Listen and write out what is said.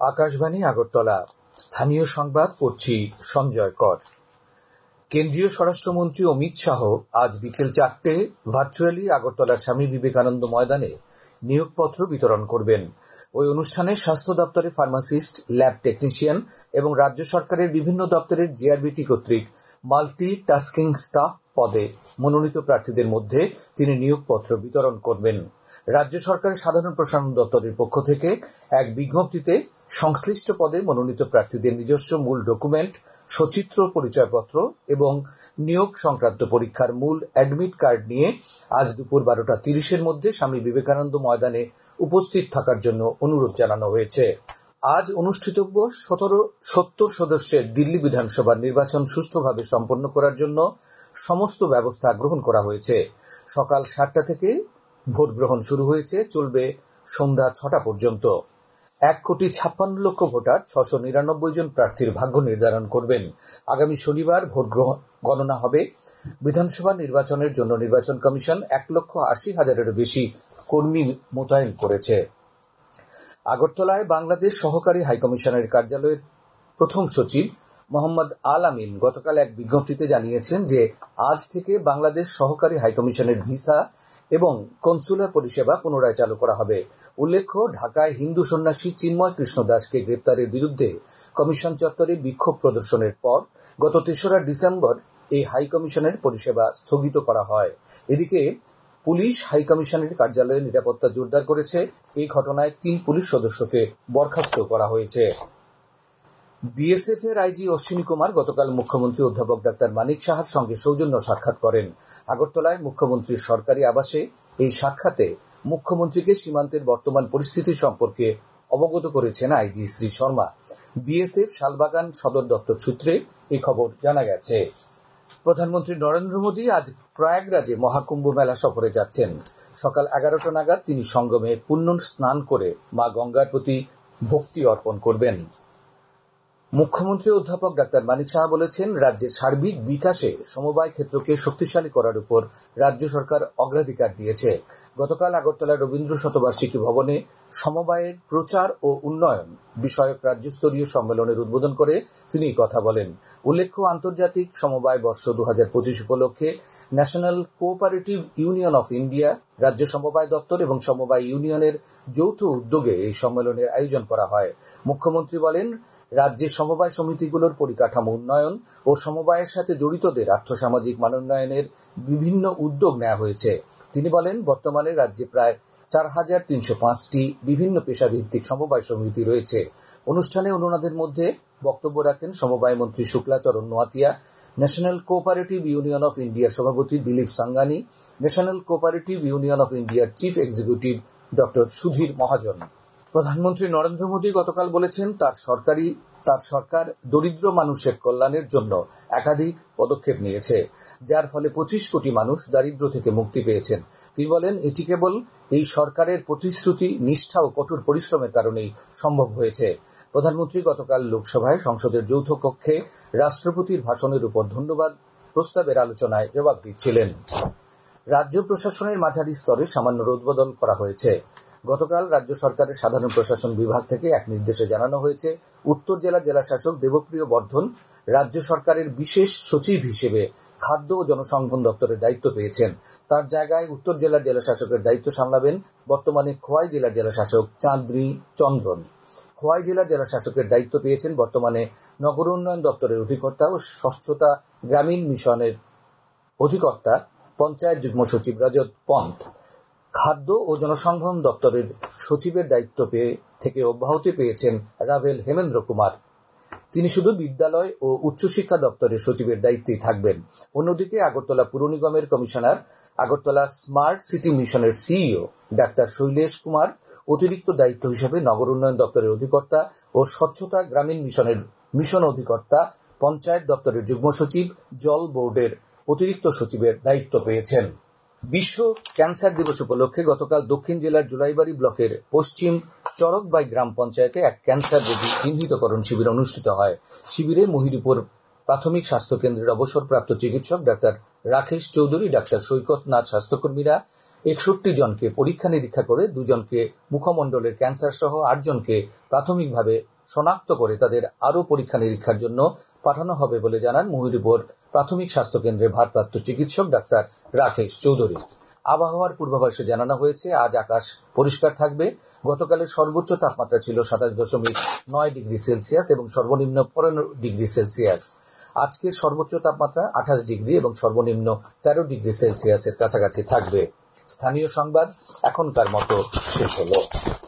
আকাশবাণী আগরতলা। স্থানীয় সংবাদ পড়ছি সঞ্জয় কর। কেন্দ্রীয় স্বরাষ্ট্রমন্ত্রী অমিত শাহ আজ বিকেল 4টায় ভার্চুয়ালি আগরতলার স্বামী বিবেকানন্দ ময়দানে নিয়োগপত্র বিতরণ করবেন। ওই অনুষ্ঠানে স্বাস্থ্য দপ্তরের ফার্মাসিস্ট, ল্যাব টেকনিশিয়ান এবং রাজ্য সরকারের বিভিন্ন দপ্তরের জিআরবিটি কর্তৃক মাল্টি টাস্কিং স্টাফ পদে মনোনীত প্রার্থীদের মধ্যে তিনি নিয়োগপত্র বিতরণ করবেন। রাজ্য সরকারের সাধারণ প্রশাসন দপ্তরের পক্ষ থেকে এক বিজ্ঞপ্তিতে সংশ্লিষ্ট পদে মনোনীত প্রার্থীদের নিজস্ব মূল ডকুমেন্ট, সচিত্র পরিচয়পত্র এবং নিয়োগ সংক্রান্ত পরীক্ষার মূল অ্যাডমিট কার্ড নিয়ে আজ দুপুর 12:30 মধ্যে স্বামী বিবেকানন্দ ময়দানে উপস্থিত থাকার জন্য অনুরোধ জানানো হয়েছে। আজ অনুষ্ঠিতব্য 70 সদস্যের দিল্লি বিধানসভার নির্বাচন সুষ্ঠুভাবে সম্পন্ন করার জন্য সমস্ত ব্যবস্থা গ্রহণ করা হয়েছে। সকাল 7টা থেকে ভোট গ্রহণ শুরু হয়েছে, চলবে সন্ধ্যা 6টা পর্যন্ত। 1,56,00,000 ভোটার 699 জন প্রার্থীর ভাগ্য নির্ধারণ করবেন। আগামী শনিবার ভোট গণনা হবে। বিধানসভা নির্বাচনের জন্য নির্বাচন কমিশন 1,80,000-এরও বেশি কর্মী মোতায়েন করেছে। আগরতলায় বাংলাদেশ সহকারী হাইকমিশনের কার্যালয়ের প্রথম সচিব মোহাম্মদ আল আমিন গতকাল এক বিজ্ঞপ্তিতে জানিয়েছেন যে আজ থেকে বাংলাদেশ সহকারী হাইকমিশনের ভিসা এবং কনসুলার পরিষেবা পুনরায় চালু করা হবে। উল্লেখ্য, ঢাকায় হিন্দু সন্ন্যাসী চিন্ময় কৃষ্ণ দাসকে গ্রেপ্তারের বিরুদ্ধে কমিশন চত্বরে বিক্ষোভ প্রদর্শনের পর গত 3রা ডিসেম্বর এই হাইকমিশনের পরিষেবা স্থগিত করা হয়। এদিকে পুলিশ হাইকমিশনের কার্যালয়ে নিরাপত্তা জোরদার করেছে। এই ঘটনায় 3 পুলিশ সদস্যকে বরখাস্ত করা হয়েছে। বিএসএফ এর আইজি অশ্বিনী কুমার গতকাল মুখ্যমন্ত্রী অধ্যাপক ডাক্তার মানিক সাহার সঙ্গে সৌজন্য সাক্ষাৎ করেন। আগরতলায় মুখ্যমন্ত্রীর সরকারি আবাসে এই সাক্ষাতে মুখ্যমন্ত্রীকে সীমান্তের বর্তমান পরিস্থিতি সম্পর্কে অবগত করেছেন আইজি শ্রী শর্মা। বিএসএফ শালবাগান সদর দপ্তর সূত্রে এই খবর জানা গেছে। প্রধানমন্ত্রী নরেন্দ্র মোদী আজ প্রয়াগরাজে মহাকুম্ভ মেলা সফরে যাচ্ছেন। সকাল 11টা নাগাদ তিনি সঙ্গমে পুণ্য স্নান করে মা গঙ্গার প্রতি ভক্তি অর্পণ করবেন। মুখ্যমন্ত্রী অধ্যাপক ডাক্তার মানিক সাহা বলেছেন, রাজ্যের সার্বিক বিকাশে সমবায় ক্ষেত্রকে শক্তিশালী করার উপর রাজ্য সরকার অগ্রাধিকার দিয়েছে। গতকাল আগরতলা রবীন্দ্র শতবার্ষিকী ভবনে সমবায়ের প্রচার ও উন্নয়ন বিষয়ক রাজ্যস্তরীয় সম্মেলনের উদ্বোধন করে তিনি এই কথা বলেন। উল্লেখ্য, আন্তর্জাতিক সমবায় বর্ষ 2025 উপলক্ষে National Cooperative Union of India, রাজ্য সমবায় দপ্তর এবং সমবায় ইউনিয়নের যৌথ উদ্যোগে এই সম্মেলনের আয়োজন করা হয়। মুখ্যমন্ত্রী বলেন, রাজ্যের সমবায় সমিতিগুলোর পরিকাঠামো উন্নয়ন ও সমবায়ের সাথে জড়িতদের আর্থসামাজিক মানোন্নয়নের বিভিন্ন উদ্যোগ নেওয়া হয়েছে। তিনি বলেন, বর্তমানে রাজ্যে প্রায় 4,305টি বিভিন্ন পেশাভিত্তিক সমবায় সমিতি রয়েছে। অনুষ্ঠানে অন্যদের মধ্যে বক্তব্য রাখেন সমবায় মন্ত্রী Shuklacharan Noatia, National Cooperative Union of ইন্ডিয়ার সভাপতি Dilip Sanghani, National Cooperative Union of ইন্ডিয়ার chief executive doctor Sudhir Mahajan. প্রধানমন্ত্রী নরেন্দ্র মোদী গতকাল বলেছেন, তার সরকার দরিদ্র মানুষের কল্যাণের জন্য একাধিক পদক্ষেপ নিয়েছে, যার ফলে 25 কোটি মানুষ দারিদ্র্য থেকে মুক্তি পেয়েছেন। তিনি বলেন, এটি কেবল এই সরকারের প্রতিশ্রুতি, নিষ্ঠা ও কঠোর পরিশ্রমের কারণেই সম্ভব হয়েছে। প্রধানমন্ত্রী গতকাল লোকসভায় সংসদের যৌথ কক্ষে রাষ্ট্রপতির ভাষণের উপর ধন্যবাদ প্রস্তাবের আলোচনায় জবাব দিচ্ছিলেন। রাজ্য প্রশাসনের মাঝারি স্তরে সামান্য রদবদল করা হয়েছে। গতকাল রাজ্য সরকারের সাধারণ প্রশাসন বিভাগ থেকে এক নির্দেশে জানানো হয়েছে, উত্তর জেলার জেলাশাসক দেবপ্রিয় বর্ধন রাজ্য সরকারের বিশেষ সচিব হিসেবে খাদ্য ও জনসংযোগ দপ্তরের দায়িত্ব পেয়েছেন। তার জায়গায় উত্তর জেলার জেলাশাসকের দায়িত্ব সামলাবেন বর্তমানে খোয়াই জেলার জেলাশাসক চাঁদনী চন্দ্রন। খোয়াই জেলার জেলাশাসকের দায়িত্ব পেয়েছেন বর্তমানে নগর উন্নয়ন দপ্তরের অধিকর্তা ও স্বচ্ছতা গ্রামীণ মিশনের অধিকর্তা পঞ্চায়েত যুগ্ম সচিব রজত পন্থ। খাদ্য ও জনসংযোগ দপ্তরের সচিবের দায়িত্ব থেকে অব্যাহতি পেয়েছেন রাভেল হেমেন্দ্র কুমার। তিনি শুধু বিদ্যালয় ও উচ্চশিক্ষা দপ্তরের সচিবের দায়িত্বেই থাকবেন। অন্যদিকে আগরতলা পুর নিগমের কমিশনার, আগরতলা স্মার্ট সিটি মিশনের সিইও ডাক্তার শৈলেশ কুমার অতিরিক্ত দায়িত্ব হিসেবে নগর উন্নয়ন দপ্তরের অধিকর্তা ও স্বচ্ছতা গ্রামীণ মিশনের মিশন অধিকর্তা, পঞ্চায়েত দপ্তরের যুগ্ম সচিব, জল বোর্ডের অতিরিক্ত সচিবের দায়িত্ব পেয়েছেন। বিশ্ব ক্যান্সার দিবস উপলক্ষে গতকাল দক্ষিণ জেলার জুলাইবাড়ি ব্লকের পশ্চিম চরকবাই গ্রাম পঞ্চায়েতে এক ক্যান্সার রোগী চিহ্নিতকরণ শিবির অনুষ্ঠিত হয়। শিবিরে মহিরুপুর প্রাথমিক স্বাস্থ্য কেন্দ্রের অবসরপ্রাপ্ত চিকিৎসক ডাক্তার রাকেশ চৌধুরী, ডাক্তার সৈকত নাথ স্বাস্থ্যকর্মীরা 61 জনকে পরীক্ষা নিরীক্ষা করে 2 জনকে মুখমণ্ডলের ক্যান্সার সহ 8 জনকে প্রাথমিকভাবে শনাক্ত করে তাদের আরও পরীক্ষা নিরীক্ষার জন্য পাঠানো হবে বলে জানান মুহুরীপুর প্রাথমিক স্বাস্থ্য কেন্দ্রের ভারপ্রাপ্ত চিকিৎসক ডাক্তার রাকেশ চৌধুরী। আবহাওয়ার পূর্বাভাসে জানানো হয়েছে, আজ আকাশ পরিষ্কার থাকবে। গতকালের সর্বোচ্চ তাপমাত্রা ছিল 27.9 ডিগ্রি সেলসিয়াস এবং সর্বনিম্ন 15 ডিগ্রি সেলসিয়াস। আজকের সর্বোচ্চ তাপমাত্রা 28 ডিগ্রি এবং সর্বনিম্ন 13 ডিগ্রি সেলসিয়াসের কাছাকাছি থাকবে। স্থানীয় সংবাদ এখনকার মতো শেষ হলো।